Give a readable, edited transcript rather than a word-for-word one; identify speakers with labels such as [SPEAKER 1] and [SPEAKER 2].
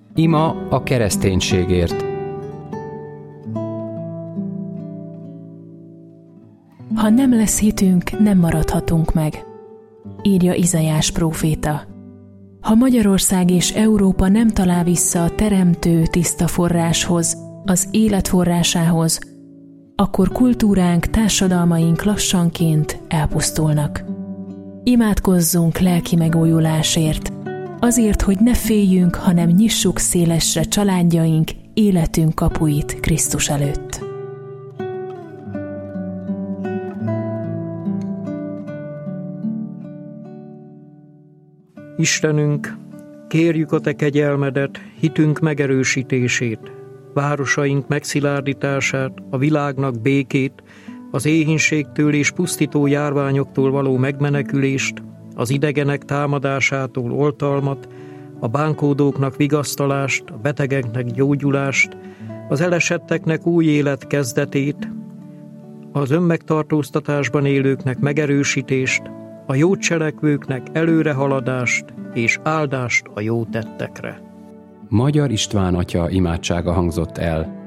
[SPEAKER 1] Ima a kereszténységért.
[SPEAKER 2] Ha nem lesz hitünk, nem maradhatunk meg, írja Izaiás próféta. Ha Magyarország és Európa nem talál vissza a teremtő tiszta forráshoz, az élet forrásához, akkor kultúránk, társadalmaink lassanként elpusztulnak. Imádkozzunk lelki megújulásért, azért, hogy ne féljünk, hanem nyissuk szélesre családjaink, életünk kapuit Krisztus előtt.
[SPEAKER 3] Istenünk, kérjük a Te kegyelmedet, hitünk megerősítését, városaink megszilárdítását, a világnak békét, az éhínségtől és pusztító járványoktól való megmenekülést, az idegenek támadásától oltalmat, a bánkódóknak vigasztalást, a betegeknek gyógyulást, az elesetteknek új élet kezdetét, az önmegtartóztatásban élőknek megerősítést, a jó cselekvőknek előrehaladást és áldást a jó tettekre.
[SPEAKER 1] Magyar István atya imádsága hangzott el.